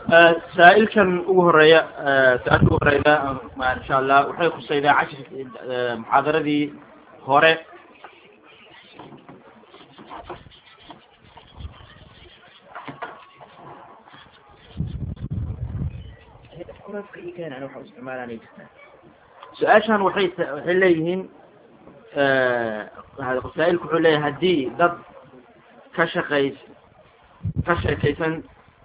سائل كان وهرية سألت وهرية ما إن شاء الله وحي خصيدا 10 محاضرة دي هوري سؤالشان وحي ليهن هذا سائل كحولي هدي ضد كشقيسان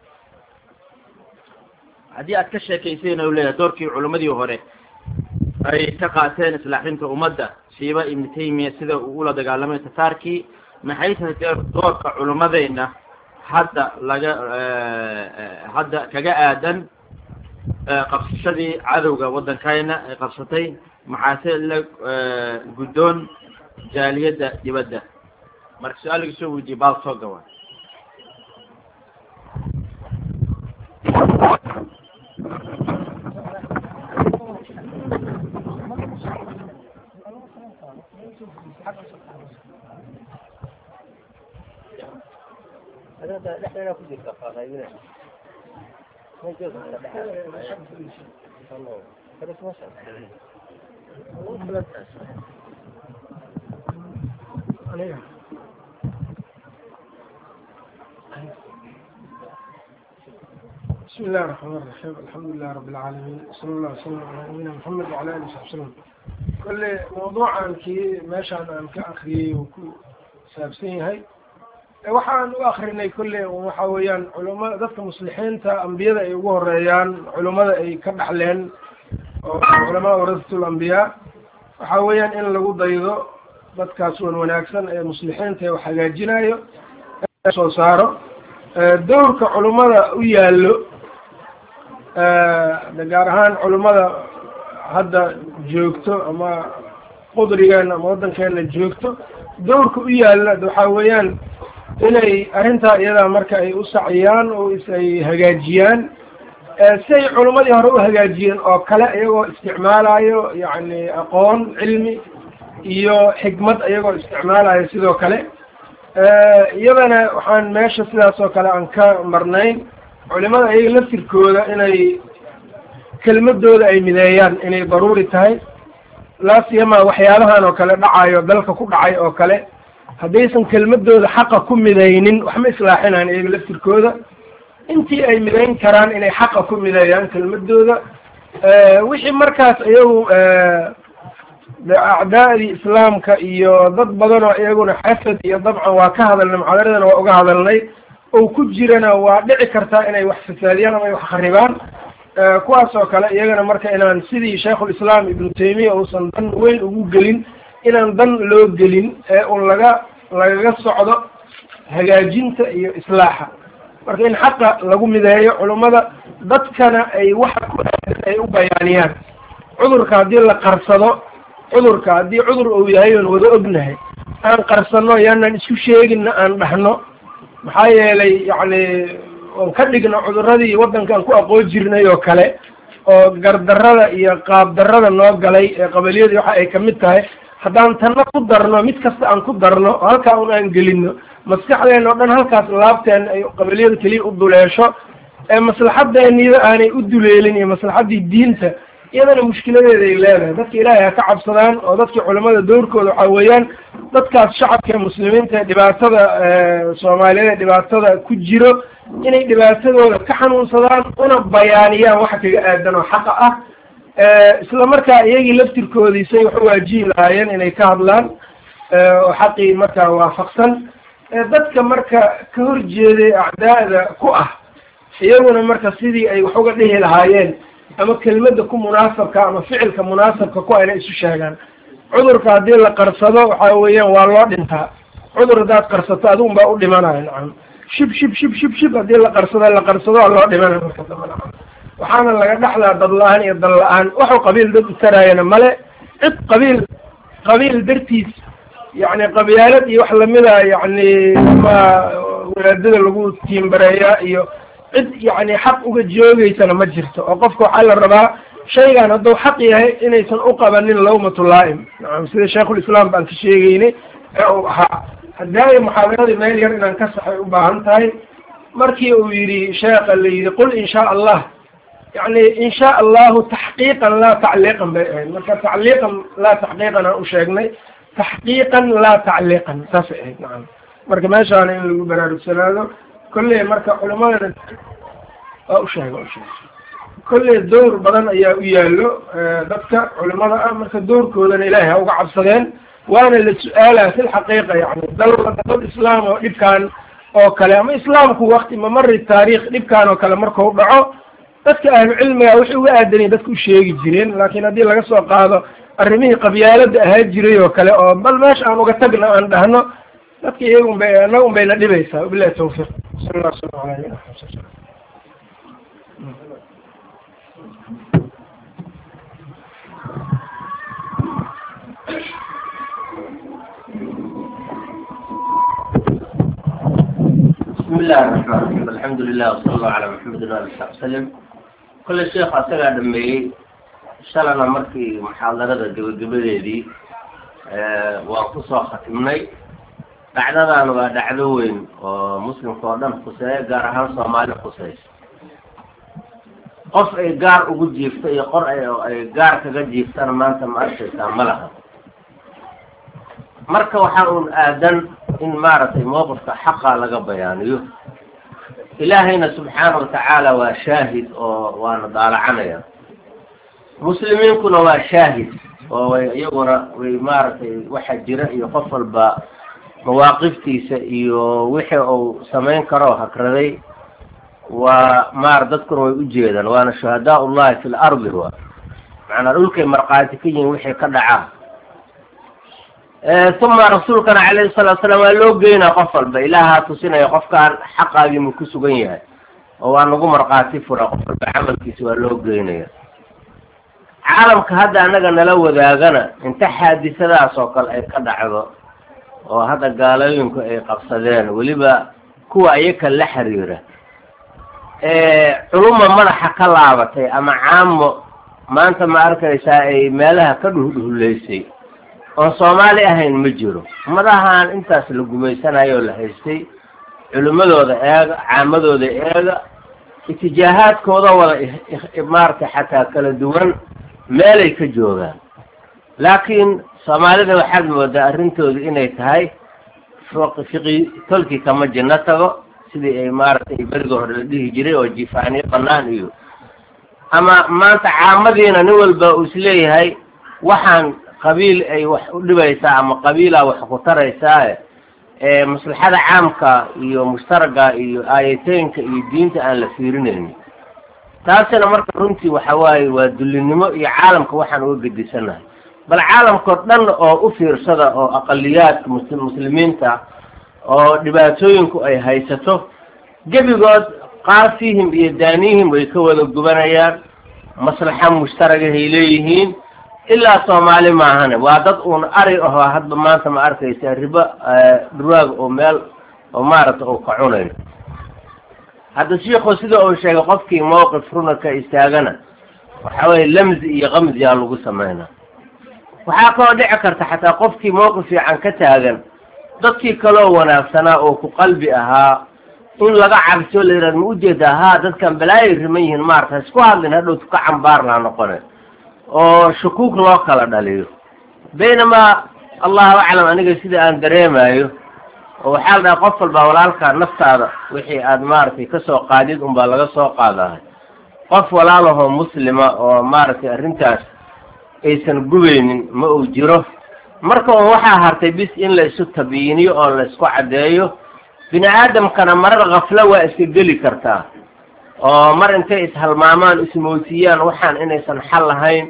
haddii aad ka sheekayseen oo leeyahay doorkii culimadii hore ay ka qaateen islaaxinta ummadda siiba ibn taymiya sida uu ula dagaalamay tatarkii maxay tahay doorka culimadeena hadda kaga aadan qabsashadii cadowga waddankeena ay qabsatay maxaase la guddoon jaaliyadda dibadda marka su'aaliga soo weydiiyay baal soo gawaa بسم الله الرحمن الرحيم الحمد لله رب العالمين صلى الله وسلم على نبينا محمد وعلى اله وصحبه وسلم كل موضوع كي ماشي أنا كأخري وكل سابسين هاي waxaan u akrinay kulle waxa weeyaan culimada dadka muslixiinta ambiyada ay ugu horeeyaan culimada ay ka dhaxleen oo culimada warasatul anbiya waxa weeyaan in lagu daydo dadkaas wanaagsan ee muslixiinta ee wax hagaajinayo soo saaro doorka culimada u yaalo gaar ahaan culimada hadda joogto ama qudrigan ama waddankeena joogto doorka u yaala waxa weeyaan inay arrintaa iyada marka ay u saciyaan oo ay hagaajiyaan say culimadii hore u hagaajiyeen oo kale iyagoo isticmaalayo yacni aqoon cilmi iyo xikmad iyagoo isticmaalayo sidoo kale iyadana waxaan meesha sidaas oo kale aan ka marnayn culimada iyaga laftirkooda inay kelmadooda ay mideeyaan inay daruuri tahay laa siyama waxyaabahan oo kale dhacayo dalka ku dhacay oo kale haddaysan kelmadooda xaqa ku midaynin waxma islaaxinaan iyaga laftirkooda intii ay midayn karaan inay xaqa ku mideeyaan kelmadooda wixii markaas iyagu acdaadii islaamka iyo dad badan oo iyaguna xasad iyo dabcan waa ka hadalnay muxaadaradana waa uga hadalnay oo ku jirana waa dhici kartaa inay wax fasaadiyaan ama ay wax kharibaan kuwaas oo kale iyagana marka inaan sidii shaykhulislaam ibnu taymiya uusan dan weyn ugu gelin inaan dan loo gelin ee un lagaga socdo hagaajinta iyo islaaxa marka in xaqa lagu mideeyo culimmada dadkana ay waxa ku aadan ay u bayaaniyaan cudurka haddii la qarsado cudurka haddii cudur uu yahay oon wada ognahay aan qarsano yaanaan isku sheeginna aan dhahno maxaa yeelay yacni oon ka dhigno cuduradii waddankaan ku aqoon jirnay oo kale oo gardarrada iyo qaabdarrada noo galay ee qabaliyadii waxa ay kamid tahay haddaan tanna ku darno mid kasta aan ku darno oo halkaa un aan gelino maskaxdeena oo dhan halkaas laabteen ay qabaliyada keliya u duleesho ee maslaxadeeniida aanay u duleelin iyo maslaxaddii diinta iyadana mushkiladeeda ay leedahay dadka ilaahay ha ka cabsadaan oo dadkii culimada doorkooda waxaa weeyaan dadkaas shacabka muslimiinta ee dhibaatada soomaaliyeed ee dhibaatada ku jiro inay dhibaatadooda ka xanuunsadaan una bayaaniyaan waxa kaga aadan oo xaqa ah isla markaa iyagii laftirkoodiisay wax u waajihi lahaayeen inay ka hadlaan oo xaqii markaa waafaqsan dadka marka ka horjeeday acdaada ku ah iyaguna marka sidii ay wax uga dhihi lahaayeen ama kelmadda ku munaasabka ama ficilka munaasabka ku inay isu sheegaan cudurka haddii la qarsado waxa weeyaan waa loo dhintaa cudur haddaad qarsato adigun baa u dhimanayo nacam shib haddii la qarsado waa loo dhimanaya marka dambe nacam waxaana laga dhaxlaa dad la-aan iyo dal la-aan waxuu qabiil dad u taraayana male cid qabiil dartiis yacni qabyaalad iyo wax lamida yacni ma walaadada lagu tiimbareeyaa iyo cid yacni xaq uga joogeysana ma jirto oo qofka waxaa la rabaa shaygan hadduu xaq yahay inaysan u qabanin lawmatu laa'im nacam sida shaykhulislaam baan ka sheegeynay ee uu ahaa haddaayo muxaadaradii meel yar inaan ka saxay u baahan tahay markii uu yidhi sheekha la yidhi qul in shaa allah yani in shaa allahu taxqiiqan laa tacliiqan bay ahayd marka tacliiqan laa taxqiiqan aan u sheegnay taxqiiqan laa tacliiqan saasay ahayd nacam marka meeshaana in lagu baraarugsanaado kolley marka culimadana waa usheega kolley dowr badan ayaa u yaallo dadka culimada ah marka dowrkoodana ilaahay ha uga cabsadeen waana la su-aalaa fi lxaqiiqa yani dal islaam oo dhibkaan oo kale ama islaamku wakti mamari taariikh dhibkaan oo kale markau dhaco dadka ahlu cilmiga waxay uga aadanayen dadka u sheegi jireen laakiin haddii laga soo qaado arrimihii qabyaalada ahaa jiray oo kale oo bal meesha aan uga tagna aan dhahno dadka iyagun bay anaga un bay na dhibaysaa wabilahi tawfiiq sal allah sala ala بسم الله الرحمن الرحيم الحمد لله وصلى الله على محمد وعلى اله وسلم كل شيخ asagaa dhameeyey shalana markii muxaadarada gabagabadeedii waan kusoo khatimnay dhacdadan waa dhacdo weyn oo muslimka oo dhan khuseeya gaar ahaan soomaali khuseysa qof ay gaar ugu jiifto iyo qor ay gaar kaga jiiftana maanta ma arkaysaa ma laha marka waxaa uun aadan in maaragtay mowqifka xaqa laga bayaaniyo ilaahayna subxaana watacaala waa shaahid oo waana daalacanaya muslimiinkuna waa shaahid oo way iyaguna way maaragtay waxa jira iyo qof walba mawaaqiftiisa iyo wixii uu samayn karo hakraday waa dadkuna way ujeedaan waana shuhadaa ullahi fi lardi wa macnaa dhulkay markhaati ka yihiin wixii ka dhacaa uma rasuulkana calayhi salatu salaam waa loo geynaa qof walba ilaahaa tusinaya qofkaan xaqaagii mu ku sugan yahay oo waa nagu markhaati fura qof walba camalkiisa waa loo geynaya caalamka hadda annaga nala wadaagana inta xaadisadaas oo kale ay ka dhacdo oo hadda gaalooyinku ay qabsadeen weliba kuwa iyaka la xiriira culuma madaxa ka laabatay ama caamo maanta ma arkaysaa ay meelaha ka dhuhdhuhulaysay oon soomaali ahayn ma jiro ummadahan intaas la gumaysanayo oo la haystay culimadooda eega caamadooda eega itijaahaadkooda wada maaragtay xataa kala duwan meelay ka joogaan laakiin soomaalida waxaad moodaa arrintooda inay tahay fiqi tolkii kama jinno tago sidii ay maaragtay beriga hore la dhihi jiray oo jifaaniyo banaan iyo ama maanta caamadiina nin walba uu isleeyahay waxaan qabiil ay wax u dhibaysaa ama qabiilaa wax ku taraysaa maslaxada caamka iyo mushtaraga iyo aayateynka iyo diinta aan la fiirinaynin taasina marka runtii waxa waaye waa dullinimo iyo caalamka waxaan uga gedisanahay bal caalamkao dhan oo u fiirsada oo aqaliyaadka muslimiinta oo dhibaatooyinku ay haysato gebigood qaafihim iyo daanihim way ka wada gubanayaan maslaxa mushtaragahay leeyihiin ilaa soomaali maahane waa dad uun ari ahoo hadba maanta ma arkaysa ribo dhurwaag oo meel oo maaragta uu ka cunayo hadda shiikhu sida uu sheegay qofkii mowqif runa ka istaagana waxa weye lamzi iyo kamziyaa lagu sameynaa waxaa kaloo dhici karta xataa qofkii mowqif fiican ka taagan dadkii kaloo wanaagsanaa oo ku qalbi ahaa in laga cabsiyo la yidhahdo ma ujeedaa haa dadkan balaayay riman yihiin maarata isku hadlin hadhowtu ka cambaarnaa noqone oo shukuuk loo kala dhaliyo baynamaa allahu aclam aniga sida aan dareemayo oo waxaa la dhaha qof walbaa walaalkaa naftaada wixii aad maaragtay kasoo qaadid unbaa laga soo qaadahay qof walaalahoo muslima oo maaragtay arrintaas aysan gubaynin ma uu jiro marka un waxaa hartay bis in la isu tabiiniyo oo la isku caddeeyo bini aadamkana marar kaflo waa iska geli kartaa oo mar intay ishalmaamaan ismoosiyaan waxaan inaysan xal lahayn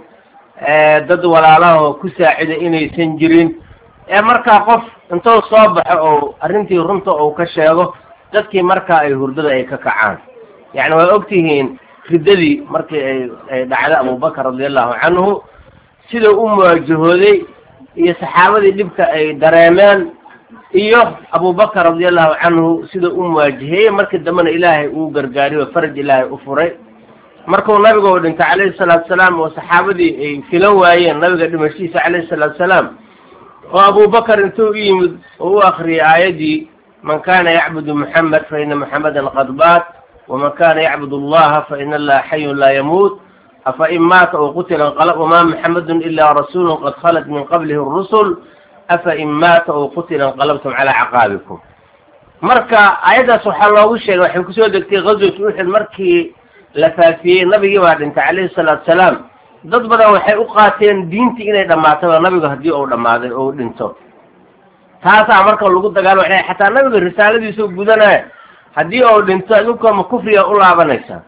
dad walaalahoo ku saacida inaysan jirin markaa qof intuu soo baxo oo arrintii runta uu ka sheego dadkii markaa ay hurdada ay ka kacaan yacni waa ogtihiin riddadii markii ay dhacday abubakar radiallahu canhu sida u muwaajahooday iyo saxaabadii dhibka ay dareemeen iyo abubakar radiallahu canhu sida u muwaajaheeyey markii dambena ilaahay uu gargaariyo faraj ilaahay u furay markuu nabiga u dhintay calayhi salaatu salaam oo saxaabadii ay filan waayeen nabiga dhimashiisa calayhi salaatu salaam oo abubakar intuu u yimid oo u akriyay aayaddii من كان يعبد محمد فإن محمدا قد مات ومن كان يعبد الله فإن الله حي لا يموت أفإن مات أو قتل انقلب وما محمد إلا رسول قد خلت من قبله الرسل أفإن مات أو قتل انقلبتم على عقابكم. marka ayadaas waxaa loogu sheegay waxay kusoo degtay ghazwatu Uhud markii la faafiyey nabigii waa dhintay calayhi salaatu salaam. dad badan waxay u qaateen diintii inay dhamaato nabiga haddii uu dhamaaday oo dhinto. taasaa marka lagu dagaalo waxay xataa nabiga risaaladiisa gudanaya haddii uu dhinto idinka ma kufriga u laabanaysa.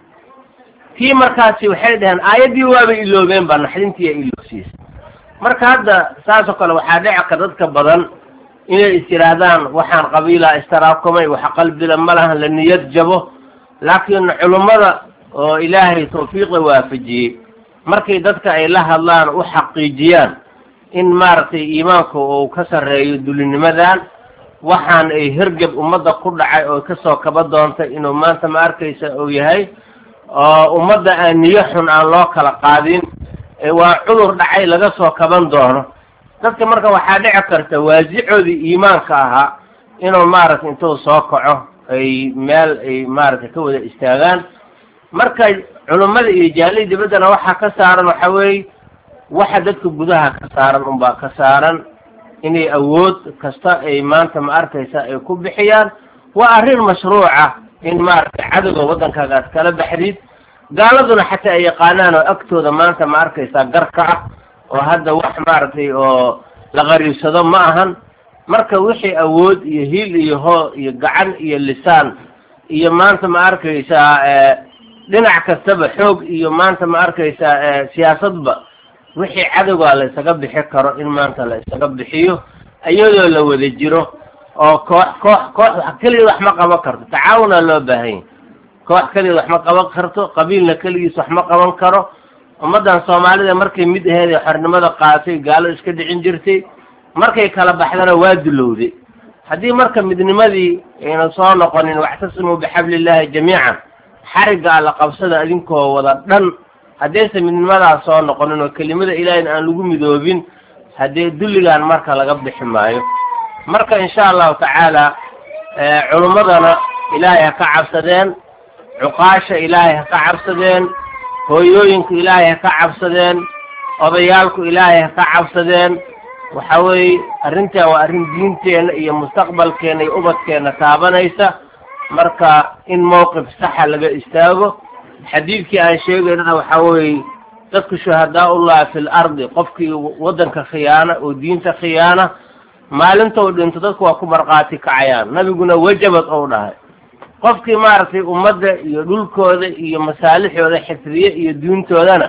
tii markaasi waxay dhaheen aayadii waaba iloobeen baa naxdintii ay iloobsiis. marka hadda saas oo kale waxaa dhici ka dadka badan inay istiraadaan waxaan qabiila istaraakumay waxa qalbiga malahan la niyad jabo laakiin culimada oo ilaahay tawfiiq waafajiyay markay dadka ay la hadlaan u xaqiijiyaan in maartay iimaanku uu ka sareeyo dulinimadan waxaan ay hergab ummadda ku dhacay oo ka soo kaba doonta inuu maanta ma arkaysa oo yahay oo ummadda aan niyo xun aan loo kala qaadin waa cudur dhacay laga soo kaban doono. dadka marka waxaa dhici karta waasicoodii iimaanka ahaa inuu maaragtay intuu soo kaco ay meel ay maaragtay ka wada istaagaan. marka culimada iyo jaaliyada dibaddana waxaa ka saaran waxa weeye waxa dadka gudaha ka saaran unbaa ka saaran inay awood kasta ay maanta ma arkaysa ay ku bixiyaan. waa arrin mashruuca in maaragtay cadowga waddankaaga aad kala baxdid. gaaladuna xataa ay yaqaanaan oo agtooda maanta ma arkaysa garka ah oo hadda wax maaragtay oo la qariibsado ma ahan. marka wixii awood iyo hiil iyo hoo iyo gacan iyo lisaan iyo maanta ma arkaysaa dhinac kastaba xoog iyo maanta ma arkaysaa siyaasadba wixii cadowga la isaga bixi karo in maanta la isaga bixiyo iyadoo la wada jiro oo koox kaliya wax ma qaban karto. tacaawuna loo baahan yahay. koox kaliya wax ma qaban karto qabiilna kaligiis wax ma qaban karo. ummadan Soomaalida markay mid aheeday xornimada qaatay gaalo iska dhicin jirtay markay kala baxdana waa dulowday. haddii marka midnimadii ayna soo noqonin waxtasimu bixablillahi jamiican xariga la qabsada adinkoo wada dhan haddaysa midnimadaas soo noqonin oo kelimada ilaahay aan lagu midoobin haddii dulligaan marka laga bixi maayo. marka insha allahu tacaala culimadana ilaahay ha ka cabsadeen, cuqaasha ilaahay ha ka cabsadeen, hooyooyinku ilaahay ha ka cabsadeen, odayaalku ilaahay ha ka cabsadeen. waxa weeye arrintan waa arrin diinteena iyo mustaqbalkeena iyo ubadkeena taabanaysa. marka in mowqif saxa laga istaago. xadiidkii aan sheegaynana waxa weeye dadku shuhadaa'ullah fil ardi qofkii waddanka khiyaana oo diinta khiyaana maalinta uu dhinto dadku waa ku marqaati kacayaan. nabiguna wajabad ou dhahay qofkii maaragtay ummadda iyo dhulkooda iyo masaalixooda xifdiye iyo diintoodana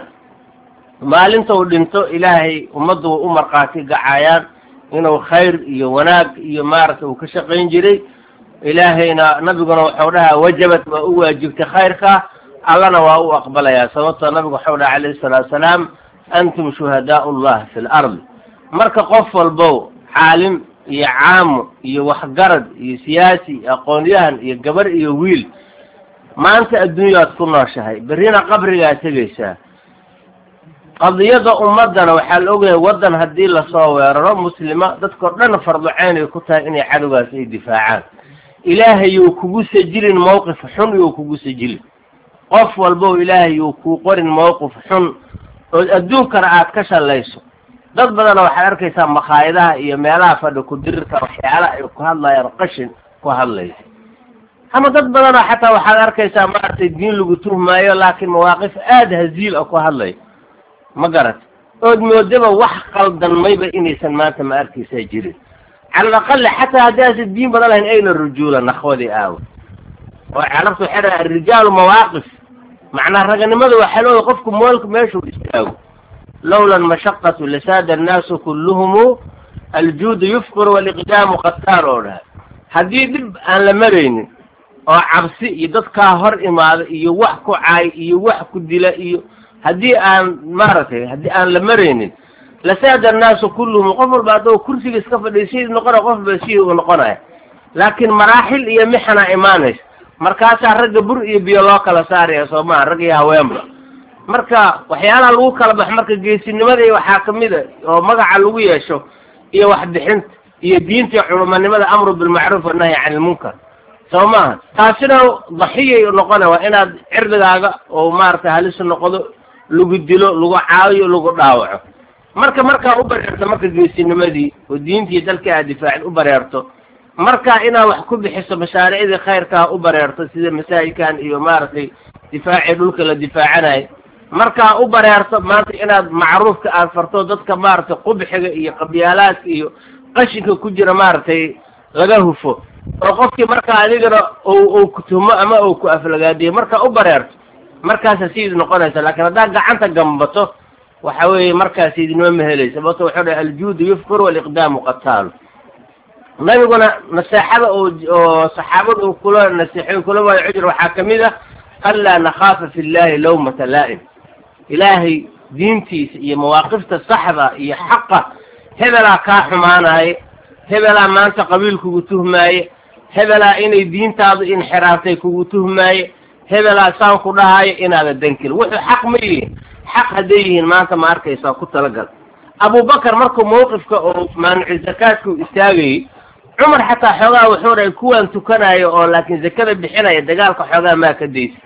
maalinta uu dhinto ilaahay ummaddu u marqaati gacayaan inuu khayr iyo wanaag iyo maaragtay uu ka shaqayn jiray. ilaahayna nabiguna wuxuu dhahaa wajabad waa u waajibtay khayrka allana waa u aqbalayaa sababtoo nabigu wuxuu dhaha calayhi salaatu wasalaam antum shuhadaa'ullah fil ardi. marka qof walbow caalim iyo caamo iyo waxgarad iyo siyaasi aqoonyahan iyo gabar iyo wiil maanta adduunyaad ku nooshahay berrina qabrigaa tegaysaa. qadiyada ummadana waxaa la ogyahay waddan haddii lasoo weeraro muslima dadkao dhan fardu cayn ay ku tahay inay cadowgaas ay difaacaan. ilaahay yuu kugu sajilin mowqif xun yuu kugu sajilin. qof walbow ilaahay yuu kuu qorin mowqif xun oo adduunkana aad ka shalayso. dad badana waxaad arkaysaa makhaayadaha iyo meelaha fadhi ku dirirka waxyaala ay ku hadlayaan qashin ku hadlaysa. ama dad badana xataa waxaad arkaysaa maaragtay diin lagu tuhmaayo laakiin mawaaqif aada haziil ah ku hadlay ma garat ood moodaba wax qaldan mayba inaysan maanta ma arkaysaa jirin. cala alaqali xataa haddaasa diin badan lahayn ayna rujuula nakhwadii aawo oo carabtu waxay dhaha arrijaalu mawaaqif macnaa raganimada waxaa looda qofku moolka meeshuu istaago. lowla almashaqatu lasaada annaasu kulluhumu aljuudu yufqir waliqdaamu qataar oo dhaha. haddii dhib aan la maraynin oo cabsi iyo dadkaa hor imaada iyo wax ku caay iyo wax ku dila iyo haddii aan maaragtay haddii aan la maraynin lasaada annaasu kulluhum qof walba hadduu kursiga iska fadhiya sidii noqonaya qof ba sidii uu noqonaya. laakiin maraaxil iyo mixana imaanaysa markaasaa ragga bur iyo biyo loo kala saaraya soo maha rag iyo haweenba. marka waxyaalaha lagu kala baxo marka geesinimada waxaa kamid a oo magaca lagu yeesho iyo waxbixinta iyo diintii culumanimada amru bilmacruuf wanahyi can ilmunkar soo maaha taasina daxiyay noqona waa inaad cirdigaaga oo maaragtay halis noqdo lagu dilo lagu caawiyo lagu dhaawaco markaa u bareerto marka geesinimadii oo diintii dalkii aad difaacid u bareerto marka inaad wax ku bixiso mashaariicdii khayrkaa u bareerto sida masaajidkan iyo maaragtay difaacii dhulka la difaacanayo markaa u bareerto maanta inaad macruufka aad farto dadka maaragtay qubxiga iyo qabyaalaadka iyo qashinka ku jira maaragtay laga hufo oo qofkii markaa adigana ou ku tuhmo ama ou ku aflagaadiyo markaa u bareerto markaasa sidii noqonaysa laakiin haddaad gacanta gambato waxa weeye markaas idinma mahelaysa sababto wuxuu dhahay aljuudu yufqir waliqdaamu qataalu nabiguna naseexada oo saxaabada uu kula naseexay kula waayo cujr waxaa kamid ah anlaa nakhaafa fi llahi lawmata laa'im ilaahay diintiisa iyo mawaaqifta saxda iyo xaqa hebelaa kaa xumaanaye hebelaa maanta qabiil kugu tuhmaaye hebelaa inay diintaadu inxiraaftay kugu tuhmaaye hebelaa saan ku dhahayo inaada dankil wuxuu xaq ma yihiin xaq hadday yihiin maanta ma arkaysaa ku talagal abubakar markuu mawqifka oo maanuci zakaadka u istaagayey cumar xataa xoogaa wuxuu dhahay kuwaan tukanayo oo laakiin zakada bixinaya dagaalka xoogaa maa ka daysa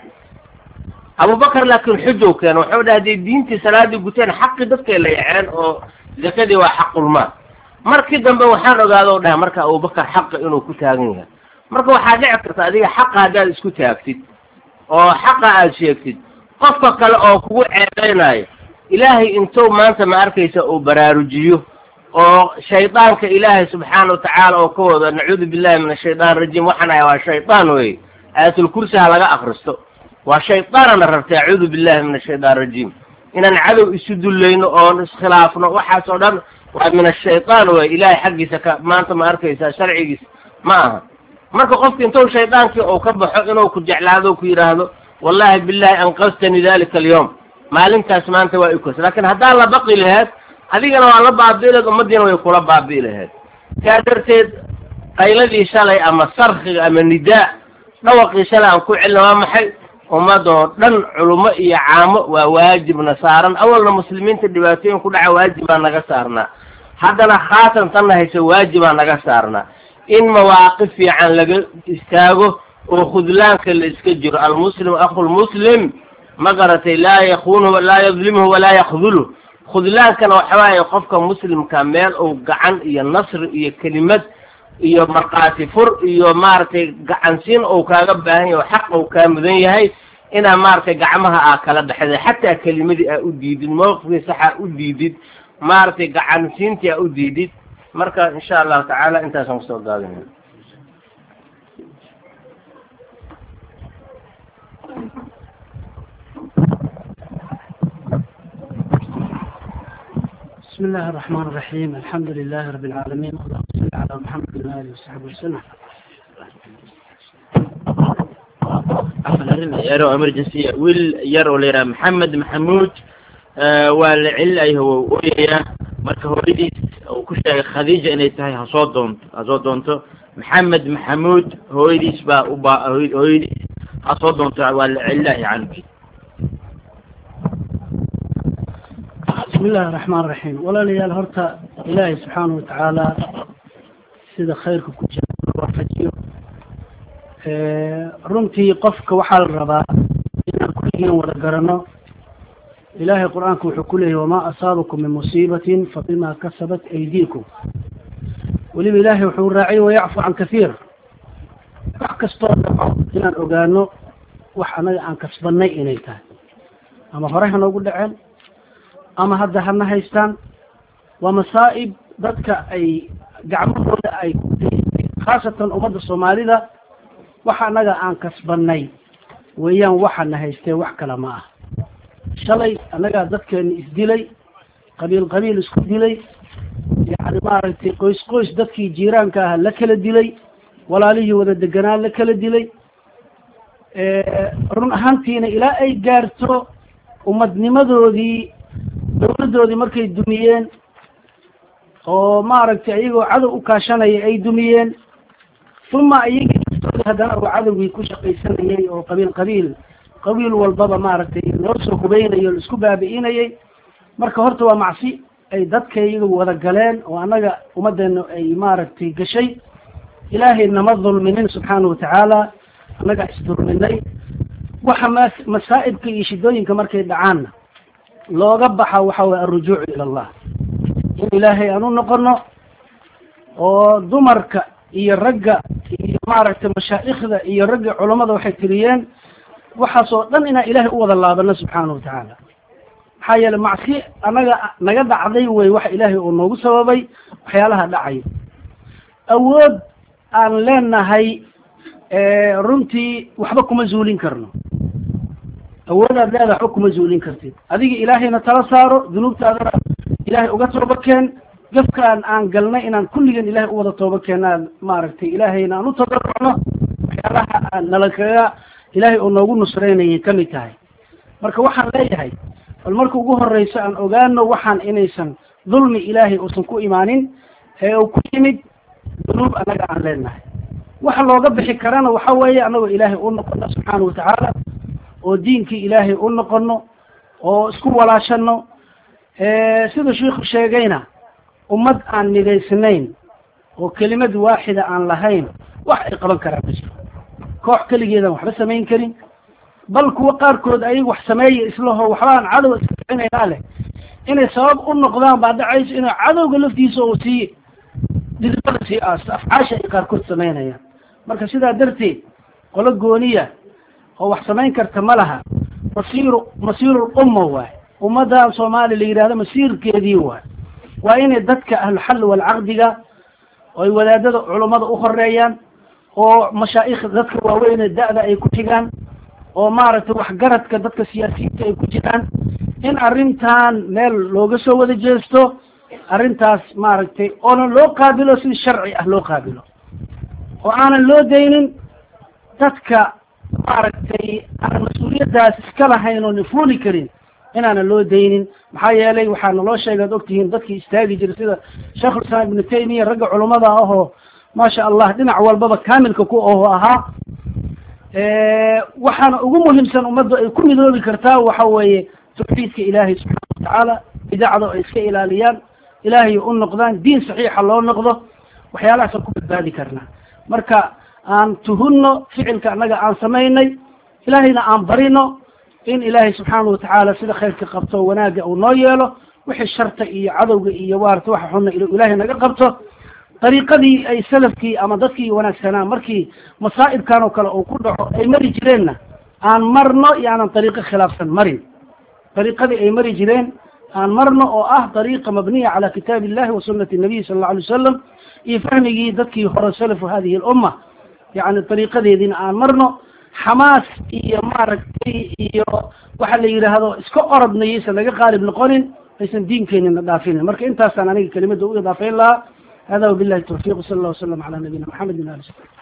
abubakar laakiin xujow keena wuxuu dhahay hadday diintii salaadii guteen xaqii dadkay la yaceen oo zakadii waa xaqulmaal markii dambe waxaan ogaada o dhahay marka abubakar xaqa inuu ku taagan yahay marka waxaa dhici karta adiga xaqa haddaad isku taagtid oo xaqa aad sheegtid qofka kale oo kugu ceebeynayo ilaahay intuu maanta ma arkaysa uu baraarujiyo oo shaydaanka ilaahay subxaana watacaala oo ka wado nacuudu billahi min ashaytaan rajiim waxaan ahay waa shaydaan wey aayatulkursi ha laga akristo waa shaydaanana rabtay acuudu billahi min ashaytaan rajiim inaan cadow isu dullayno oon iskhilaafno waxaas oo dhan waa min ashaytaan wey ilaahay xaggiisa ka maanta ma arkaysaa sharcigiisa ma aha marka qofki intuu shaydaankii uu ka baxo inuu ku jeclaado ku yidhaahdo wallahi billahi anqastani dalika alyawm maalintaas maanta waa ikos laakiin haddaa la baqi laheed adigana waa la baabi'i laheed ummadiina way kula baabi'i laheed kaa darteed qayladii shalay ama sarkiga ama nidaa dhawaqii shalay aan ku celina waa maxay ummadoo dhan culummo iyo caamo waa waajibna saaran awalna muslimiinta dhibaatooyin ku dhaca waajibaa naga saarnaa haddana khaatan tanna hayso waajibaa naga saarnaa in mawaaqif fiican laga istaago oo khudlaanka la iska jiro almuslim akhulmuslim ma garatay laa yakunuhu laa yadlimhu walaa yakduluh khudlaankana waxa waaye qofka muslimka meel uu gacan iyo nasri iyo kelimad iyo markhaati fur iyo maaragtay gacansiin uu kaaga baahan yahay xaq uu kaa mudan yahay inaa maaragtay gacmaha aa kala dhexday xataa kelimadii aa u diidid mawqifkii saxa u diidid maaragtay gacansiintii aa u diidid marka insha allahu tacaala intaasaan kusoo gaabinay بسم الله الرحمن الرحيم الحمد لله رب العالمين اللهم صل على محمد وآله وصحبه وسلم يارو emergency wiil yar oo leeyahay maxamed maxamuud waa la cilay oo weeyaa marka hooyadiis uu ku sheegay khadiija inay tahay ha soo doonto maxamed maxamuud hooyadiis baa hooyadiis ha soo doonto waa la cilay canki بسم الله الرحمن الرحيم ولا ليال هرتا إلهي سبحانه وتعالى سيدا خيرك كجاب وفجيو رمتي قفك وحال الربا إنا كلين ولا قرنا إلهي قرآنك وحكوله وما أصابكم من مصيبة فبما كسبت أيديكم ولم إلهي وحور راعي ويعفو عن كثير وحكستور إنا أقانو وحنا عن كسبني إنيتا أما فريحنا نقول لعين ama hadda hana haystaan waa masaa'ib dadka ay gacmahooda ay khaasatan ummadda soomaalida waxa anaga aan kasbanay weeyaan waxana haystee wax kale ma ah shalay anaga dadkeena isdilay qabiil isku dilay yani maaragtay qoys dadkii jiiraanka ah la kala dilay walaalihii wada deganaa la kala dilay run ahaantiina ilaa ay gaarto ummadnimadoodii dawladoodii markay dumiyeen oo maaragtay ayagoo cadow u kaashanaya ay dumiyeen uma iyagii naftooda haddana oo cadowgii ku shaqaysanayay oo qabiil walbaba maaragtay loo soo hubeynayay o la isku baabi'inayay marka horta waa macsi ay dadkayga wada galeen oo annaga ummaddeena ay maaragtay gashay ilaahay nama dulminin subxaanahu watacaala annaga isdulminay waxa masaa'ibka iyo shidooyinka markay dhacaanna looga baxa waxa weye alrujuucu ila allah in ilaahay aan u noqono oo dumarka iyo ragga iyo maaragtay mashaa'ikhda iyo ragga culammada waxay tiriyeen waxaasoo dhan inaan ilaahay u wada laabano subxaanahu watacaala maxaa yeeley macsi annaga naga dhacday wey waxa ilaahay uu noogu sababay waxyaalaha dhacayo awood aan leenahay runtii waxba kuma zuulin karno awoodaad leedahay waxba kuma zuulin kartid adiga ilaahayna tala saaro dunuubtaadana ilaahay uga tooba keen gafkaan aan galnay inaan kulligan ilaahay u wada tooba keenaan maaragtay ilaahayna aan u tadarrucno waxyaalaha nala kaga ilaahay oo noogu nusraynayay ka mid tahay marka waxaan leeyahay bal marka ugu horreysa aan ogaano waxaan inaysan dulmi ilaahay uusan ku imaanin ee uu ku yimid dunuub annaga aan leenahay waxa looga bixi karana waxa weeye annagoo ilaahay u noqono subxaanahu watacaala oo diinkii ilaahay u noqono oo isku walaashano sida sheikhu sheegayna ummad aan midaysnayn oo kelimad waaxida aan lahayn wax ay qaban karaan ma jiro koox keligeedan waxba samayn karin bal kuwa qaarkood ayaga wax sameeya islaho waxbaan cadow iska bixinaynaa leh inay sabab u noqdaan baa dhacayso inuu cadowga laftiisa oo sii didbada sii aasto afcaasha ay qaarkood samaynayaan marka sidaa darteed qolo gooniya oo wax samayn karta ma laha masiiru umma waay ummadda soomaali la yidhahdo masiirkeedii waay waa inay dadka ahluxalli walcaqdiga oo ay wadaadada culummada u horeeyaan oo mashaa'ikh dadka waaweyne da'da ay ku xigaan oo maaragtay waxgaradka dadka siyaasiyiinta ay ku jiraan in arrintan meel looga soo wada jeesto arrintaas maaragtay oonan loo qaabilo si sharci ah loo qaabilo oo aanan loo daynin dadka maaragtay aan mas-uuliyaddaas iska lahayn oo nifuuli karin inaanan loo daynin maxaa yeelay waxaa naloo sheegay ad ogtihiin dadkii istaagi jiray sida sheikhulislaam ibnu taymiya ragga culummada ahoo maasha allah dhinac walbaba kaamilka ku oho ahaa waxaana ugu muhiimsan ummaddu ay ku midoobi kartaa waxa weeye tawxiidka ilaahay subxaana watacaala bidacda ay iska ilaaliyaan ilaahay u noqdaan diin saxiixa loo noqdo waxyaalahaasaan ku badbaadi karnaa marka aan tuhunno ficilka annaga aan samaynay ilaahayna aan barino in ilaahay subxaana watacaala sida khayrka qabto wanaagga uu noo yeelo wixii sharta iyo cadowga iyo waarta waxa xunna ilaahay naga qabto dariiqadii ay salafkii ama dadkii wanaagsanaa markii masaa'ibkan oo kale uu ku dhaco ay mari jireenna aan marno iyo aanan dariiqo khilaafsan marin dariiqadii ay mari jireen aan marno oo ah dariiqa mabniya cala kitaabi illahi wa sunnati nabiy sala allahu alay wasalam iyo fahmigii dadkii hore salafu hadihi alumma yacni dariiqadeediina aan marno xamaas iyo maaragtay iyo waxa la yidhaahdo iska orodna yaysan naga qaalib noqonin aysan diinkeenina dhaafinin marka intaasaan aniga kelimada u idaafayn lahaa hada wabillahi tawfiiq sala allah wasalam calaa nabiyina maxamed bin ali